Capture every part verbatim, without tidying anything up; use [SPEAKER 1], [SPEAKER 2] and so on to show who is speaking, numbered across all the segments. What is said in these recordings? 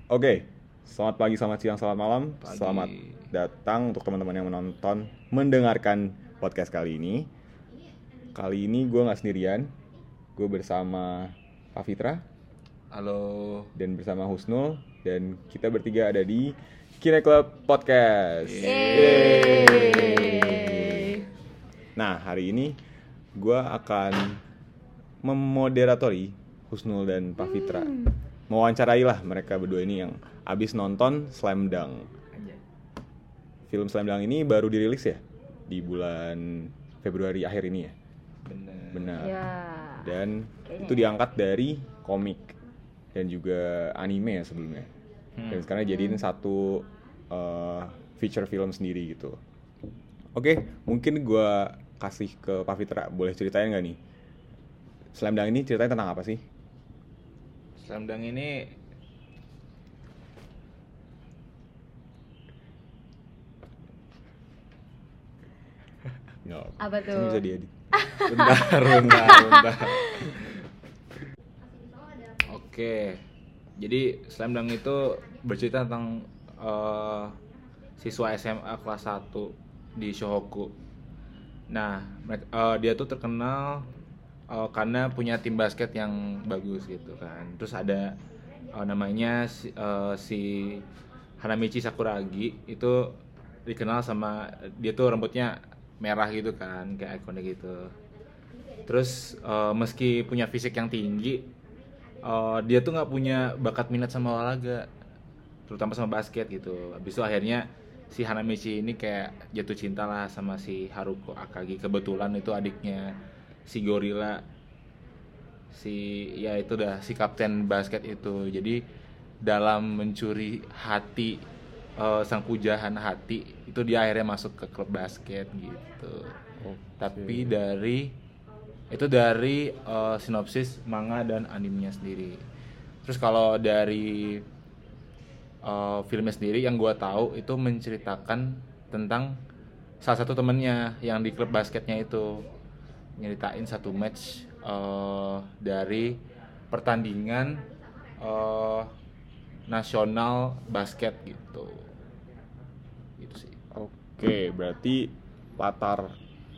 [SPEAKER 1] Oke, selamat pagi, selamat siang, selamat malam.
[SPEAKER 2] Pagi.
[SPEAKER 1] Selamat datang untuk teman-teman yang menonton, mendengarkan podcast kali ini. Kali ini gue nggak sendirian, gue bersama Pak Fitra
[SPEAKER 2] Halo.
[SPEAKER 1] dan bersama Husnul, dan kita bertiga ada di Kine Club Podcast.
[SPEAKER 3] Yeay.
[SPEAKER 1] Nah, hari ini gue akan memoderatori Husnul dan Pak Fitra. Mewawancarai lah mereka berdua ini yang abis nonton Slam Dunk. Film Slam Dunk ini baru dirilis ya di bulan Februari akhir ini ya.
[SPEAKER 2] Bener.
[SPEAKER 1] Benar.
[SPEAKER 3] Ya.
[SPEAKER 1] Dan
[SPEAKER 3] Kayaknya
[SPEAKER 1] itu
[SPEAKER 3] ya.
[SPEAKER 1] diangkat dari komik dan juga anime ya sebelumnya.
[SPEAKER 2] Hmm.
[SPEAKER 1] Dan sekarang jadiin satu uh, feature film sendiri gitu. Oke, mungkin gue kasih ke Pak Fitra, boleh ceritain nggak nih? Slam Dunk ini ceritanya tentang apa sih?
[SPEAKER 2] Slam Dunk ini
[SPEAKER 1] Nggak,
[SPEAKER 3] Apa tuh?
[SPEAKER 1] ini bisa diedit.
[SPEAKER 2] bentar, bentar, bentar. Oke. Jadi Slam Dunk itu bercerita tentang uh, siswa S M A kelas satu di Shohoku. Nah, mereka- uh, dia tuh terkenal uh, karena punya tim basket yang bagus gitu kan. Terus ada uh, namanya si, uh, si Hanamichi Sakuragi, itu dikenal sama dia tuh rambutnya merah gitu kan, kayak ikonnya gitu. Terus uh, meski punya fisik yang tinggi, uh, dia tuh nggak punya bakat minat sama olahraga, terutama sama basket gitu. Habis itu akhirnya si Hanamichi ini kayak jatuh cinta lah sama si Haruko Akagi. Kebetulan itu adiknya si Gorilla, si ya itu dah si kapten basket itu. Jadi dalam mencuri hati eh, sang pujahan hati itu, dia akhirnya masuk ke klub basket gitu. Tapi dari itu dari eh, sinopsis manga dan animenya sendiri. Terus kalau dari uh, filmnya sendiri yang gue tahu itu menceritakan tentang salah satu temennya yang di klub basketnya itu, nyeritain satu match uh, dari pertandingan uh, nasional basket gitu. Gitu sih.
[SPEAKER 1] Oke, berarti latar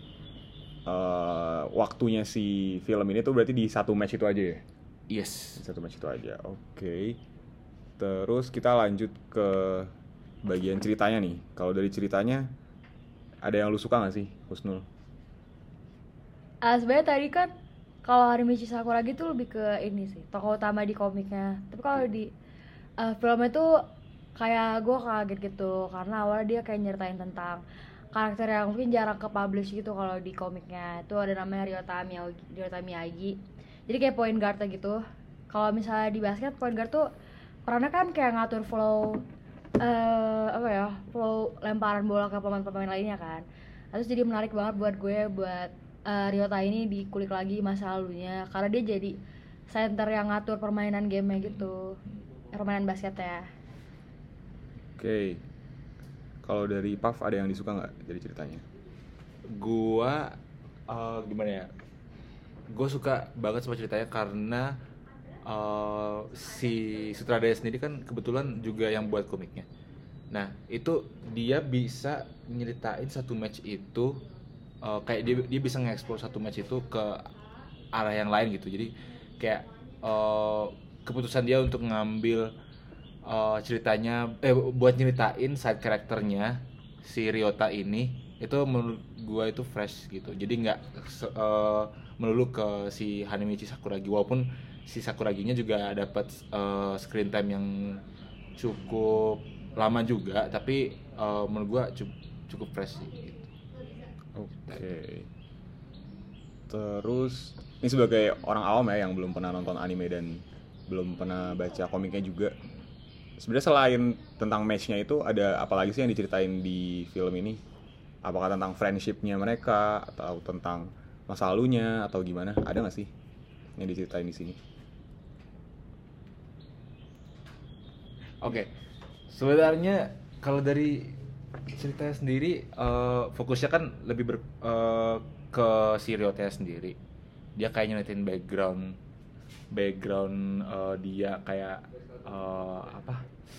[SPEAKER 1] uh, waktunya si film ini tuh berarti di satu match itu aja ya?
[SPEAKER 2] Yes.
[SPEAKER 1] Di satu match itu aja, oke. Terus kita lanjut ke bagian ceritanya nih. Kalau dari ceritanya, ada yang lu suka gak sih, Husnul?
[SPEAKER 3] Ah, sebenarnya tadi kan kalau Harimichi Sakuragi tuh lebih ke ini sih, tokoh utama di komiknya. Tapi kalau di uh, filmnya tuh kayak gue kaget gitu, karena awalnya dia kayak nyeritain tentang karakter yang mungkin jarang ke publish gitu. Kalau di komiknya itu ada namanya Ryota Miyagi, Ryota Miyagi. Jadi kayak point guard gitu. Kalau misalnya di basket point guard tuh perannya kan kayak ngatur flow eh apa ya, flow lemparan bola ke pemain-pemain lainnya kan. Terus jadi menarik banget buat gue buat uh, Ryota ini dikulik lagi masa lalunya, karena dia jadi center yang ngatur permainan gamenya gitu, permainan basketnya.
[SPEAKER 1] Oke. Kalau dari Paf ada yang disuka nggak dari ceritanya?
[SPEAKER 2] Gua uh, gimana ya? Gue suka banget sama ceritanya karena uh, si sutradara sendiri kan kebetulan juga yang buat komiknya. Nah itu dia bisa nyeritain satu match itu uh, kayak dia dia bisa nge-explore satu match itu ke arah yang lain gitu. Jadi kayak uh, keputusan dia untuk ngambil uh, ceritanya eh buat nyeritain side karakternya si Ryota ini, itu menurut gue itu fresh gitu. Jadi nggak uh, melulu ke si Hanamichi Sakuragi, walaupun si Sakuraginya juga dapat uh, screen time yang cukup lama juga, tapi uh, menurut gue cukup, cukup fresh sih gitu.
[SPEAKER 1] Oke. Terus ini sebagai orang awam ya yang belum pernah nonton anime dan belum pernah baca komiknya juga, sebenarnya selain tentang match-nya itu ada apa lagi sih yang diceritain di film ini? Apakah tentang friendship-nya mereka atau tentang masa lalunya atau gimana? Ada nggak sih yang diceritain di sini?
[SPEAKER 2] Oke, sebenarnya kalau dari ceritanya sendiri uh, fokusnya kan lebih ber, uh, ke si Ryota sendiri. Dia kayak nyeritain background background uh, dia kayak uh, apa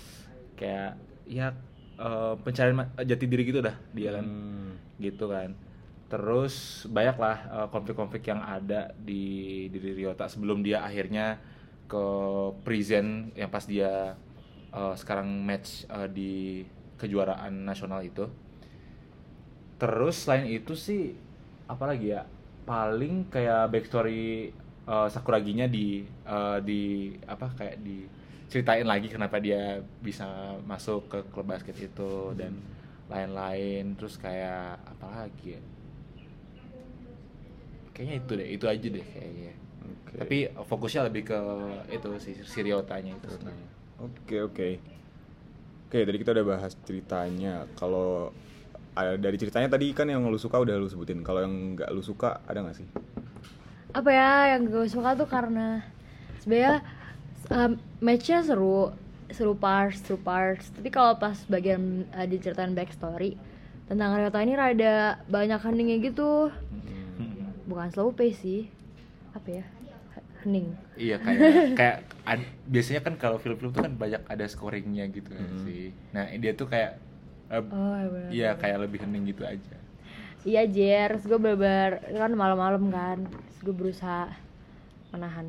[SPEAKER 2] kayak ya uh, pencarian ma- jati diri gitu dah dia kan.
[SPEAKER 1] Hmm.
[SPEAKER 2] Gitu kan. Terus banyak lah uh, konflik-konflik yang ada di diri Ryota sebelum dia akhirnya ke prison yang pas dia uh, sekarang match uh, di kejuaraan nasional itu. Terus selain itu sih apa lagi ya? Paling kayak backstory uh, Sakuraginya di uh, di apa kayak diceritain lagi kenapa dia bisa masuk ke klub basket itu dan lain-lain. Terus kayak apa lagi ya? Kayaknya itu deh, itu aja deh kayaknya.
[SPEAKER 1] Oke.
[SPEAKER 2] Tapi fokusnya lebih ke itu si, si Ryotanya itu sebenarnya.
[SPEAKER 1] Oke oke. Oke, tadi kita udah bahas ceritanya. Kalau ada dari ceritanya tadi kan yang lu suka udah lu sebutin. Kalau yang nggak lu suka ada nggak sih?
[SPEAKER 3] Apa ya yang gue suka tuh karena sebenarnya um, matchnya seru, seru parts, seru parts. Tapi kalau pas bagian uh, diceritain backstory tentang Ryota ini rada banyak heningnya gitu. Bukan slow pace sih, apa ya, hening.
[SPEAKER 2] Iya kayak kayak ad- biasanya kan kalau film-film tuh kan banyak ada scoringnya gitu kan
[SPEAKER 1] Hmm.
[SPEAKER 2] sih. Nah dia tuh kayak uh,
[SPEAKER 3] Oh iya benar.
[SPEAKER 2] iya kayak lebih hening gitu aja.
[SPEAKER 3] Iya Jer, terus gue bener kan malam-malam kan, terus gue berusaha menahan.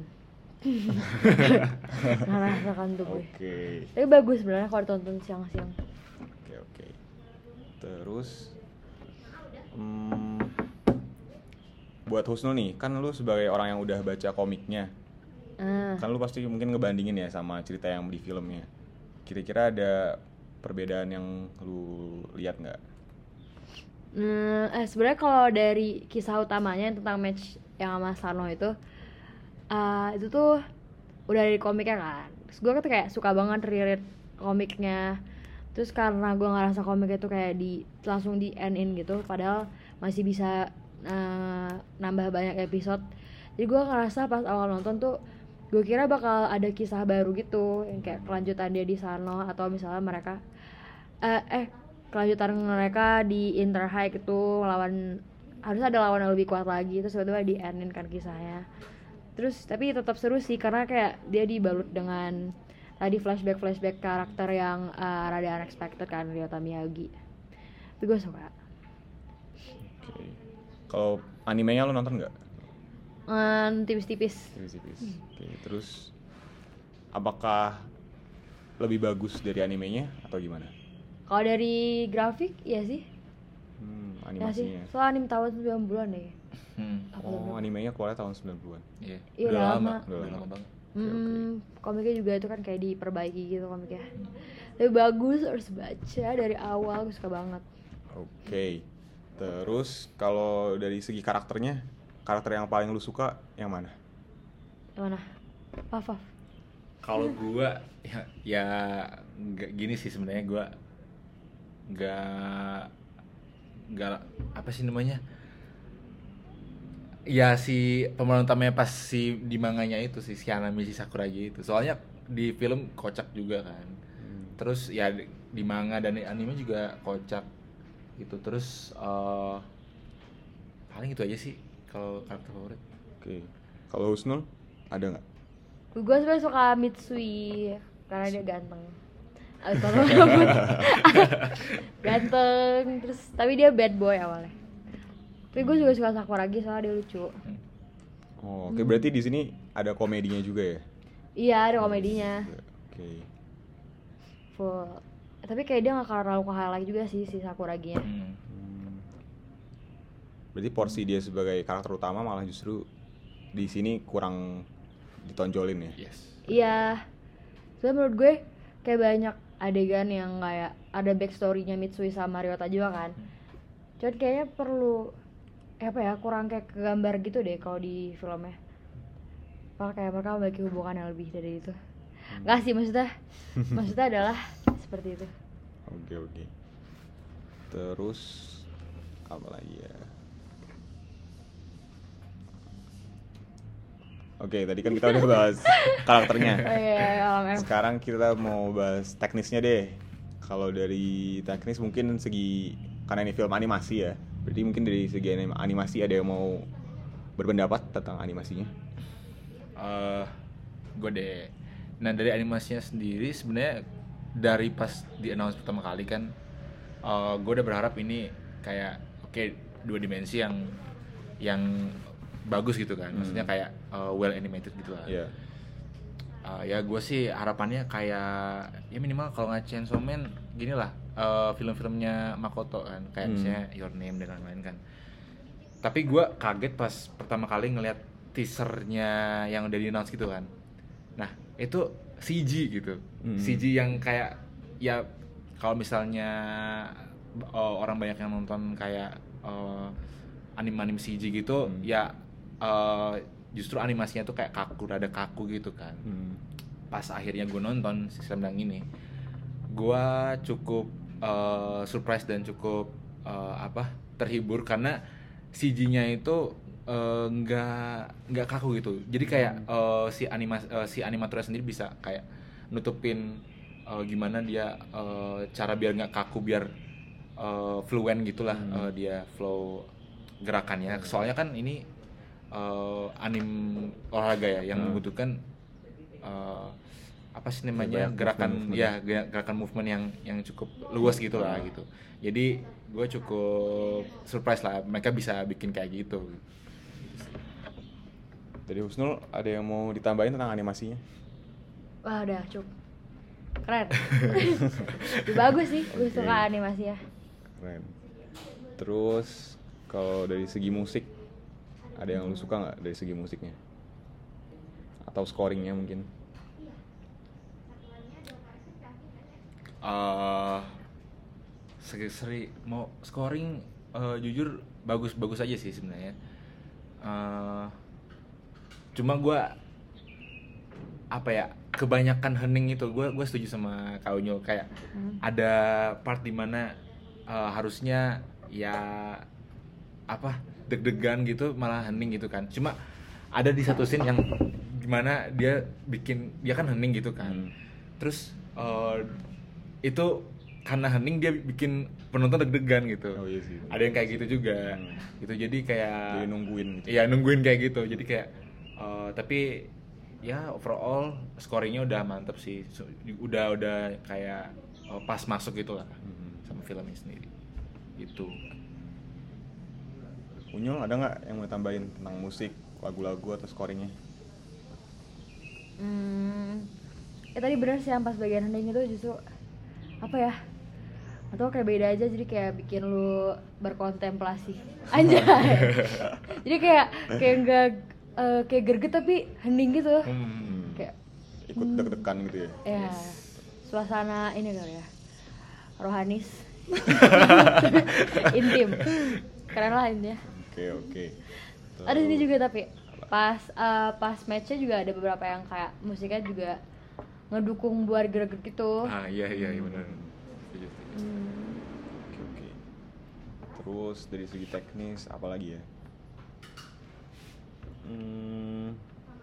[SPEAKER 3] Menahan rasa kantuk gue.
[SPEAKER 1] Oke.
[SPEAKER 3] Tapi bagus sebenarnya kalau ditonton siang-siang.
[SPEAKER 1] Oke oke. Terus hmm, buat Husnul nih, kan lu sebagai orang yang udah baca komiknya,
[SPEAKER 3] Ah,
[SPEAKER 1] kan lu pasti mungkin ngebandingin ya sama cerita yang di filmnya. Kira-kira ada perbedaan yang lu lihat nggak?
[SPEAKER 3] hmm, eh sebenarnya kalau dari kisah utamanya tentang match yang sama Sano itu, ah, itu tuh udah dari komiknya kan. Terus gue tuh kayak suka banget reread komiknya. Terus karena gue ngerasa komiknya tuh kayak di langsung di end-in gitu, padahal masih bisa uh, nambah banyak episode. Jadi gue ngerasa pas awal nonton tuh gue kira bakal ada kisah baru gitu, yang kayak kelanjutan dia di Sano atau misalnya mereka eh, eh kelanjutan mereka di Inter High gitu lawan, harus ada lawan yang lebih kuat lagi, terus tiba-tiba di endin kan kisahnya. Terus tapi tetap seru sih karena kayak dia dibalut dengan tadi flashback flashback karakter yang uh, rada unexpected kan, Ryota Miyagi. Tapi gue suka.
[SPEAKER 1] Oke. Kalau animenya lu nonton nggak?
[SPEAKER 3] Um, tipis-tipis.
[SPEAKER 1] Tipis-tipis. Oke. Terus apakah lebih bagus dari animenya atau gimana?
[SPEAKER 3] Kalau dari grafik ya sih.
[SPEAKER 1] Hmm,
[SPEAKER 3] Ya sih.
[SPEAKER 1] animasinya.
[SPEAKER 3] Soalnya anime tahun sembilan puluhan deh.
[SPEAKER 2] Hmm.
[SPEAKER 3] Apa
[SPEAKER 1] Oh,
[SPEAKER 3] tuh?
[SPEAKER 1] animenya keluarnya tahun sembilan puluhan.
[SPEAKER 2] Iya.
[SPEAKER 3] Iya,
[SPEAKER 2] Udah
[SPEAKER 3] udah
[SPEAKER 2] lama,
[SPEAKER 3] lama.
[SPEAKER 2] udah
[SPEAKER 1] Udah
[SPEAKER 2] lama
[SPEAKER 1] lama.
[SPEAKER 2] banget.
[SPEAKER 3] Hmm, komiknya juga itu kan kayak diperbaiki gitu komiknya. Tapi bagus, harus baca dari awal, gue suka banget.
[SPEAKER 1] Oke. Terus kalau dari segi karakternya, karakter yang paling lu suka yang mana?
[SPEAKER 3] Yang mana? Paf, Paf.
[SPEAKER 2] Kalau gua ya, ya nggak gini sih sebenarnya gua nggak nggak apa sih namanya, ya si pemeran utamanya pas si di manganya itu si si Hanami si Sakuragi itu, soalnya di film kocak juga kan. Terus ya di, di manga dan di anime juga kocak gitu. Terus eh, paling itu aja sih kalau karakter favorit.
[SPEAKER 1] Oke. Kalau Husnul ada nggak?
[SPEAKER 3] Gue sebenarnya suka Mitsui karena dia ganteng. Atau rambut. Ganteng, terus tapi dia bad boy awalnya. Tapi gue juga suka Sakuragi soalnya dia lucu.
[SPEAKER 1] Oh, oke, berarti di sini ada komedinya juga ya?
[SPEAKER 3] Iya, ada komedinya.
[SPEAKER 1] Oke.
[SPEAKER 3] Full. Tapi kayak dia gak terlalu ke highlight juga sih si Sakuraginya.
[SPEAKER 2] Hmm.
[SPEAKER 1] Hmm. Berarti porsi dia sebagai karakter utama malah justru di sini kurang ditonjolin ya?
[SPEAKER 2] Yes.
[SPEAKER 3] Iya. Soalnya menurut gue kayak banyak adegan yang kayak ada backstory-nya Mitsui sama Ryota juga kan. Cuman kayaknya perlu eh, apa ya, kurang kayak kegambar gitu deh kalau di filmnya. Kalau kayak mereka memiliki hubungan yang lebih dari itu. Enggak sih, maksudnya maksudnya adalah seperti itu.
[SPEAKER 1] Oke, oke. Terus apa lagi ya? Oke, tadi kan kita udah bahas karakternya.
[SPEAKER 3] Oh iya, alam F.
[SPEAKER 1] Sekarang kita mau bahas teknisnya deh. Kalau dari teknis mungkin segi, karena ini film animasi ya, berarti mungkin dari segi anim- animasi ada yang mau berpendapat tentang animasinya?
[SPEAKER 2] Eh, gue deh. Nah dari animasinya sendiri sebenarnya dari pas di announce pertama kali kan, uh, gue udah berharap ini kayak oke okay, dua dimensi yang yang bagus gitu kan, maksudnya kayak uh, well animated gitu lah.
[SPEAKER 1] Iya.
[SPEAKER 2] Uh, ya gue sih harapannya kayak ya minimal kalau nggak Chainsaw Man gini lah, uh, film-filmnya Makoto kan, kayak
[SPEAKER 1] Hmm.
[SPEAKER 2] misalnya Your Name dan lain-lain kan. Tapi gue kaget pas pertama kali ngeliat teasernya yang udah di-announce gitu kan. Nah itu C G gitu,
[SPEAKER 1] Hmm.
[SPEAKER 2] C G yang kayak ya kalau misalnya uh, orang banyak yang nonton kayak uh, anim-anim C G gitu,
[SPEAKER 1] Hmm.
[SPEAKER 2] ya uh, justru animasinya tuh kayak kaku, rada kaku gitu kan.
[SPEAKER 1] Hmm.
[SPEAKER 2] Pas akhirnya gue nonton si Slam Dunk ini, gue cukup uh, surprise dan cukup uh, apa terhibur karena C G-nya itu uh, nggak nggak kaku gitu. Jadi kayak uh, si animas uh, si animatornya sendiri bisa kayak nutupin uh, gimana dia uh, cara biar nggak kaku, biar uh, fluent gitulah uh, dia flow gerakannya. Soalnya kan ini uh, anim olahraga ya yang
[SPEAKER 1] Hmm.
[SPEAKER 2] membutuhkan uh, apa sih namanya
[SPEAKER 1] Banyak
[SPEAKER 2] gerakan
[SPEAKER 1] movement-movement.
[SPEAKER 2] ya gera- gerakan movement yang yang cukup luas gitu lah gitu. Jadi gue cukup surprise lah mereka bisa bikin kayak gitu.
[SPEAKER 1] Dari Husnul ada yang mau ditambahin tentang animasinya?
[SPEAKER 3] Wah udah cukup keren. Bagus sih, gue
[SPEAKER 1] Oke.
[SPEAKER 3] suka animasinya.
[SPEAKER 1] Keren. Terus kalau dari segi musik, ada yang lu suka nggak dari segi musiknya? Atau scoringnya mungkin?
[SPEAKER 2] Uh, seri mau scoring uh, jujur bagus-bagus aja sih sebenarnya. Uh, cuma gue apa ya kebanyakan hening itu gue gue setuju sama Kak Unyo kayak
[SPEAKER 3] Hmm.
[SPEAKER 2] ada part dimana uh, harusnya ya apa deg-degan gitu malah hening gitu kan. Cuma ada di satu scene yang gimana dia bikin dia kan hening gitu kan.
[SPEAKER 1] Hmm.
[SPEAKER 2] Terus uh, itu karena hening dia bikin penonton deg-degan gitu.
[SPEAKER 1] Oh iya sih.
[SPEAKER 2] Ada yang kayak gitu juga.
[SPEAKER 1] Hmm.
[SPEAKER 2] Gitu jadi kayak
[SPEAKER 1] Jadi nungguin gitu.
[SPEAKER 2] Iya, nungguin kayak gitu. Jadi kayak uh, tapi ya overall scoringnya udah mantep sih. So, udah udah kayak uh, pas masuk gitu lah
[SPEAKER 1] Hmm.
[SPEAKER 2] sama filmnya sendiri. Itu.
[SPEAKER 1] Unyol ada nggak yang mau tambahin tentang musik, lagu-lagu atau scoringnya?
[SPEAKER 3] Hmm, ya tadi bener sih yang pas bagian hening itu justru apa ya? Atau kayak beda aja jadi kayak bikin lu berkontemplasi. Anjay. Jadi kayak kayak enggak eh, kayak gerget tapi hening gitu.
[SPEAKER 2] Hmm.
[SPEAKER 3] Kayak
[SPEAKER 1] Ikut deg-degan gitu ya?
[SPEAKER 3] ya suasana ini kali ya. Rohanis. Intim. Keren lah intinya.
[SPEAKER 1] Oke oke.
[SPEAKER 3] Ada sini juga tapi pas eh, pas matchnya juga ada beberapa yang kayak musiknya juga ngedukung buat gerak-gerak gitu.
[SPEAKER 2] Ah iya iya, iya benar. Setuju, setuju.
[SPEAKER 3] Hmm.
[SPEAKER 1] Oke oke. Terus dari segi teknis apa lagi ya? Hmm,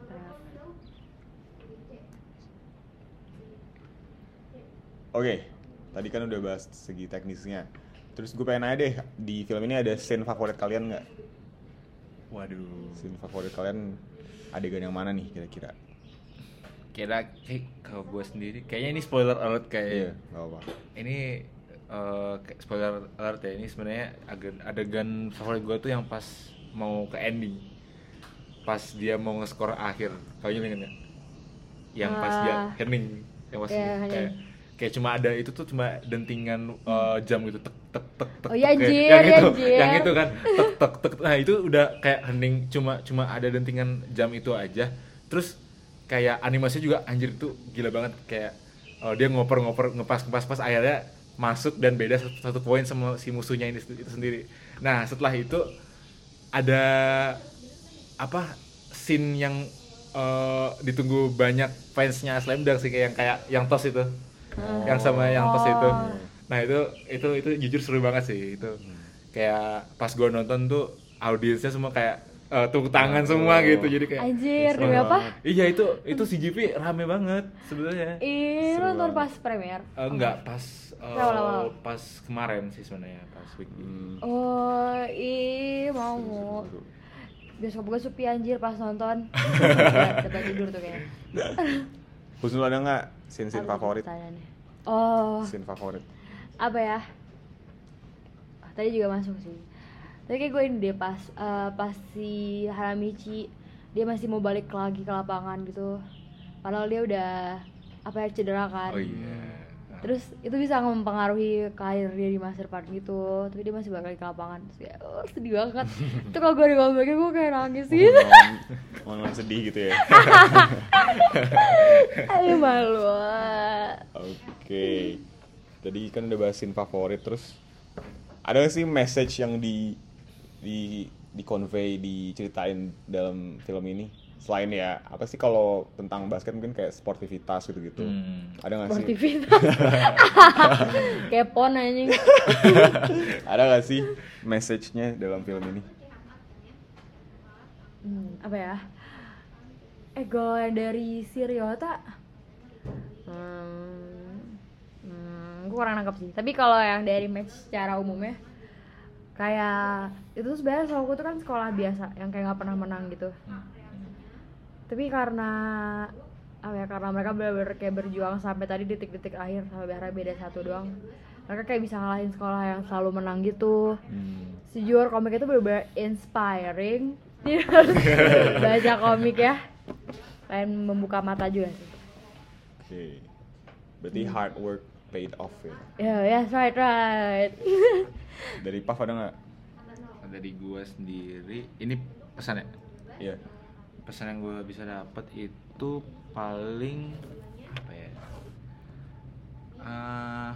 [SPEAKER 1] Oke, tadi kan udah bahas segi teknisnya. Terus gue pengen nanya deh, di film ini ada scene favorit kalian nggak?
[SPEAKER 2] Waduh.
[SPEAKER 1] Scene favorit kalian adegan yang mana nih kira-kira?
[SPEAKER 2] Kira kayak kalau gue sendiri kayaknya ini spoiler alert kayak
[SPEAKER 1] Iya, nggak apa.
[SPEAKER 2] ini uh, kayak spoiler alert ya, ini sebenarnya adegan, adegan favorit gue tuh yang pas mau ke ending, pas dia mau nge-score akhir. Kau ingat nggak? Yang pas dia
[SPEAKER 3] Ah.
[SPEAKER 2] hening, yang pas
[SPEAKER 3] Iya,
[SPEAKER 2] dia
[SPEAKER 3] hening.
[SPEAKER 2] kayak kayak cuma ada itu tuh cuma dentingan uh, jam gitu tek tek tek tek
[SPEAKER 3] Oh iya,
[SPEAKER 2] tek, kayak-
[SPEAKER 3] anjir,
[SPEAKER 2] yang itu
[SPEAKER 3] anjir.
[SPEAKER 2] yang itu kan tek tek tek. Nah itu udah kayak hening, cuma cuma ada dentingan jam itu aja. Terus kayak animasinya juga anjir tuh gila banget, kayak uh, dia ngoper-ngoper ngepas-ngepas pas akhirnya masuk dan beda satu, satu poin sama si musuhnya ini itu sendiri. Nah setelah itu ada apa scene yang uh, ditunggu banyak fansnya Slam Dunk sih, kayak yang kayak yang tos itu, yang sama yang tos itu.
[SPEAKER 3] Oh.
[SPEAKER 2] Nah itu itu itu jujur seru banget sih itu. Kayak pas gua nonton tuh audiensnya semua kayak uh, tepuk tangan semua gitu, jadi kayak
[SPEAKER 3] Anjir,
[SPEAKER 1] Seru
[SPEAKER 3] demi apa?
[SPEAKER 1] banget.
[SPEAKER 2] iya itu itu C G V rame banget sebenarnya.
[SPEAKER 3] Ih,
[SPEAKER 1] Seru
[SPEAKER 3] nonton
[SPEAKER 1] banget.
[SPEAKER 3] pas premier.
[SPEAKER 2] Eh, enggak pas eh,
[SPEAKER 3] Awal-awal.
[SPEAKER 2] pas kemarin sih sebenarnya pas week ini.
[SPEAKER 1] Hmm,
[SPEAKER 3] Oh, ih mau.
[SPEAKER 1] seru, seru.
[SPEAKER 3] Bioskop gue sepi anjir pas nonton. Udah tidur tuh kayaknya.
[SPEAKER 1] Husnul ada nggak scene-scene
[SPEAKER 3] Apa tuh
[SPEAKER 1] favorit?
[SPEAKER 3] pertanyaannya? Oh,
[SPEAKER 1] Scene favorit.
[SPEAKER 3] apa ya? Ah, tadi juga masuk sih. Tapi kayak gue ini deh pas eh, pas si Haramichi dia masih mau balik lagi ke lapangan gitu. Padahal dia udah apa ya cedera kan.
[SPEAKER 2] Oh iya.
[SPEAKER 3] Terus itu bisa mempengaruhi karir dia di masa depan gitu. Tapi dia masih balik lagi ke lapangan. Terus kayak, oh, sedih banget. Itu kalau gue di comeback gue kayak nangis gitu.
[SPEAKER 1] Momen sedih gitu ya.
[SPEAKER 3] Ayo malu.
[SPEAKER 1] Oke. Tadi kan udah bahas scene favorit, terus ada nggak sih message yang di di di convey, diceritain dalam film ini? Selain ya apa sih kalau tentang basket mungkin kayak sportivitas gitu-gitu.
[SPEAKER 2] Hmm.
[SPEAKER 1] Ada nggak sih?
[SPEAKER 3] Sportivitas. Kepon anjing.
[SPEAKER 1] Ada nggak sih message-nya dalam film ini?
[SPEAKER 3] Hmm, apa ya? Eh kalau yang dari si Ryota hmm, hmm, gue kurang nangkep sih. Tapi kalau yang dari match secara umumnya kayak itu sebenarnya Sohoku tuh kan sekolah biasa yang kayak nggak pernah menang gitu. Tapi karena apa ya, karena mereka benar-benar kayak berjuang sampai tadi detik-detik akhir sampai akhirnya beda satu doang, mereka kayak bisa ngalahin sekolah yang selalu menang gitu.
[SPEAKER 1] Hmm.
[SPEAKER 3] Sejujur komik itu benar-benar inspiring. Jadi harus baca komik ya, pengen membuka mata juga sih.
[SPEAKER 1] Oke. Berarti hard work paid off ya.
[SPEAKER 3] Yeah, yes, right, right.
[SPEAKER 1] Dari Paf ada nggak?
[SPEAKER 2] Dari gua sendiri, ini pesan ya.
[SPEAKER 1] Iya.
[SPEAKER 2] Pesan yang gue bisa dapat itu paling apa ya? Uh,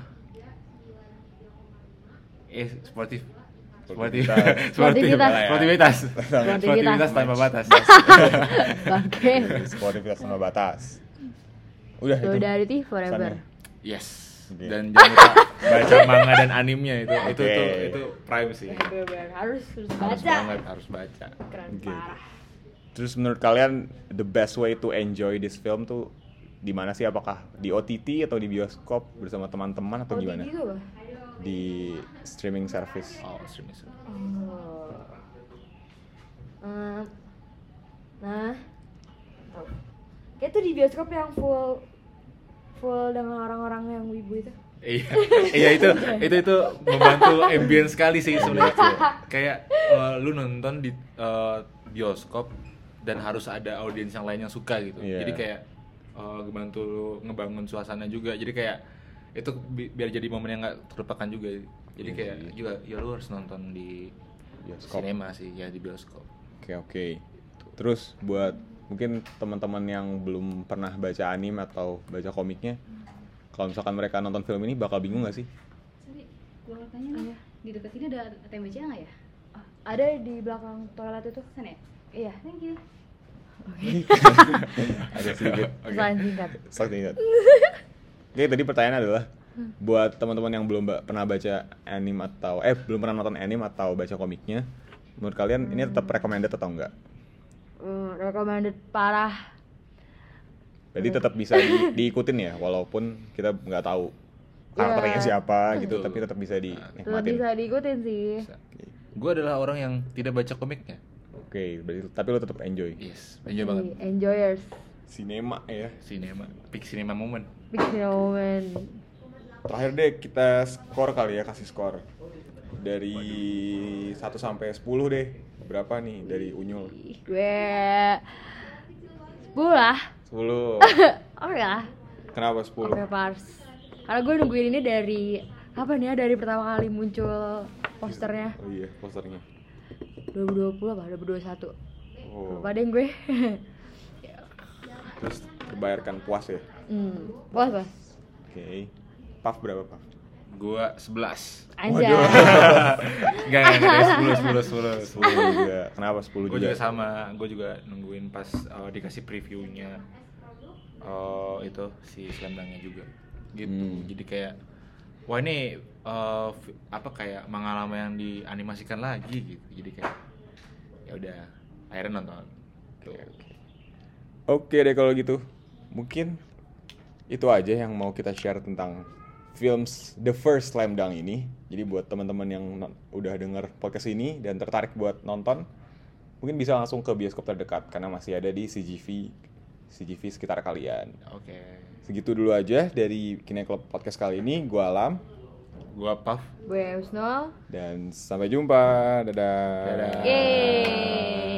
[SPEAKER 2] eh sportif, sportif,
[SPEAKER 1] Sportivitas.
[SPEAKER 2] sportivitas, sportivitas,
[SPEAKER 3] Sportivitas.
[SPEAKER 2] sportivitas tanpa batas.
[SPEAKER 3] Bangke.
[SPEAKER 1] Sportivitas sama batas. Udah itu.
[SPEAKER 3] Solidarity forever.
[SPEAKER 1] pesannya.
[SPEAKER 2] Yes.
[SPEAKER 1] Oke.
[SPEAKER 2] Dan jangan lupa baca manga dan animenya itu, itu
[SPEAKER 1] Oke.
[SPEAKER 2] tuh itu prime sih.
[SPEAKER 3] Bener-bener harus harus
[SPEAKER 2] Harus
[SPEAKER 3] baca.
[SPEAKER 2] banget, harus baca.
[SPEAKER 3] Keren
[SPEAKER 1] Oke.
[SPEAKER 3] parah.
[SPEAKER 1] Terus menurut kalian the best way to enjoy this film tuh di mana sih? Apakah di O T T atau di bioskop bersama teman-teman atau
[SPEAKER 3] O T T
[SPEAKER 1] gimana?
[SPEAKER 3] itu apa?
[SPEAKER 1] Di streaming service.
[SPEAKER 2] Oh, streaming.
[SPEAKER 3] Oh. Eh, nah, oh. Kayak tuh di bioskop yang full full dengan orang-orang yang wibu itu.
[SPEAKER 2] Iya, iya itu itu itu membantu ambience sekali sih sebenarnya. Kayak uh, lu nonton di uh, bioskop dan harus ada audiens yang lain yang suka gitu.
[SPEAKER 1] Iya.
[SPEAKER 2] Jadi kayak uh, ngebantu lu ngebangun suasana juga. Jadi kayak itu bi- biar jadi momen yang nggak terlupakan juga. Jadi
[SPEAKER 1] Iya
[SPEAKER 2] kayak
[SPEAKER 1] sih.
[SPEAKER 2] juga ya lu harus nonton di
[SPEAKER 1] Bioskop.
[SPEAKER 2] sinema sih, ya di bioskop.
[SPEAKER 1] Oke oke. Terus buat mungkin teman-teman yang belum pernah baca anime atau baca komiknya, kalau misalkan mereka nonton film ini bakal bingung nggak sih?
[SPEAKER 4] Sorry, gua mau tanya nih, di dekat sini ada A T M B C A nggak ya?
[SPEAKER 3] Ah, ada di belakang toilet itu.
[SPEAKER 4] Sana ya?
[SPEAKER 3] Iya.
[SPEAKER 4] Thank you.
[SPEAKER 1] Ada sedikit.
[SPEAKER 3] Pesan singkat.
[SPEAKER 1] Sok ingat. Oke, tadi pertanyaan adalah buat teman-teman yang belum ba- pernah baca anime atau eh belum pernah nonton anime atau baca komiknya, menurut kalian ini tetap recommended atau enggak?
[SPEAKER 3] Hmm, recommended parah.
[SPEAKER 1] Jadi tetap bisa di- diikutin ya, walaupun kita nggak tahu karakternya
[SPEAKER 3] Iya.
[SPEAKER 1] siapa gitu,
[SPEAKER 2] Betul.
[SPEAKER 1] tapi tetap bisa
[SPEAKER 3] Tetap
[SPEAKER 1] dinikmatin.
[SPEAKER 3] bisa diikutin sih.
[SPEAKER 2] Gue adalah orang yang tidak baca komiknya.
[SPEAKER 1] Oke, berarti tapi lo tetap enjoy.
[SPEAKER 2] Yes, enjoy banget.
[SPEAKER 3] Ih, Enjoyers.
[SPEAKER 1] Sinema ya.
[SPEAKER 2] Cinema, peak cinema moment.
[SPEAKER 3] Big moment.
[SPEAKER 1] Terakhir deh kita skor kali ya, kasih skor. Dari satu sampai sepuluh deh. Berapa nih dari Unyul?
[SPEAKER 3] Ih, gue sepuluh lah.
[SPEAKER 1] sepuluh.
[SPEAKER 3] Oke lah.
[SPEAKER 1] Kenapa sepuluh?
[SPEAKER 3] Oke pars. Karena gue nungguin ini dari apa nih ya, dari pertama kali muncul posternya
[SPEAKER 1] Oh iya, posternya.
[SPEAKER 3] dua ribu dua puluh apa dua ribu dua puluh satu.
[SPEAKER 1] Oh.
[SPEAKER 3] Lupa deh gue.
[SPEAKER 1] Terus terbayarkan puas ya.
[SPEAKER 3] hmm. Puas puas.
[SPEAKER 1] Oke. Puff berapa, Puff?
[SPEAKER 2] Gua sebelas.
[SPEAKER 3] Anjay.
[SPEAKER 2] Enggak, enggak, sepuluh, sepuluh, sepuluh.
[SPEAKER 1] sepuluh juga. Kenapa sepuluh
[SPEAKER 2] Gue
[SPEAKER 1] juga?
[SPEAKER 2] juga sama, gue juga nungguin pas uh, dikasih previewnya uh, itu si Slam-nya juga gitu.
[SPEAKER 1] Hmm.
[SPEAKER 2] Jadi kayak wah ini uh, fi- apa kayak mengalami yang dianimasikan lagi gitu. Jadi kayak ya udah akhirnya nonton. Tuh.
[SPEAKER 1] Oke deh kalau gitu. Mungkin itu aja yang mau kita share tentang films The First Slam Dunk ini. Jadi buat teman-teman yang non- udah denger podcast ini dan tertarik buat nonton, mungkin bisa langsung ke bioskop terdekat karena masih ada di C G V C G V sekitar kalian.
[SPEAKER 2] Oke.
[SPEAKER 1] Segitu dulu aja dari Kine Club Podcast kali ini. Gua Alam.
[SPEAKER 2] Gua Puff.
[SPEAKER 3] Gue Wisnu.
[SPEAKER 1] Dan sampai jumpa. Dadah.
[SPEAKER 2] Dadah.
[SPEAKER 3] Yeay.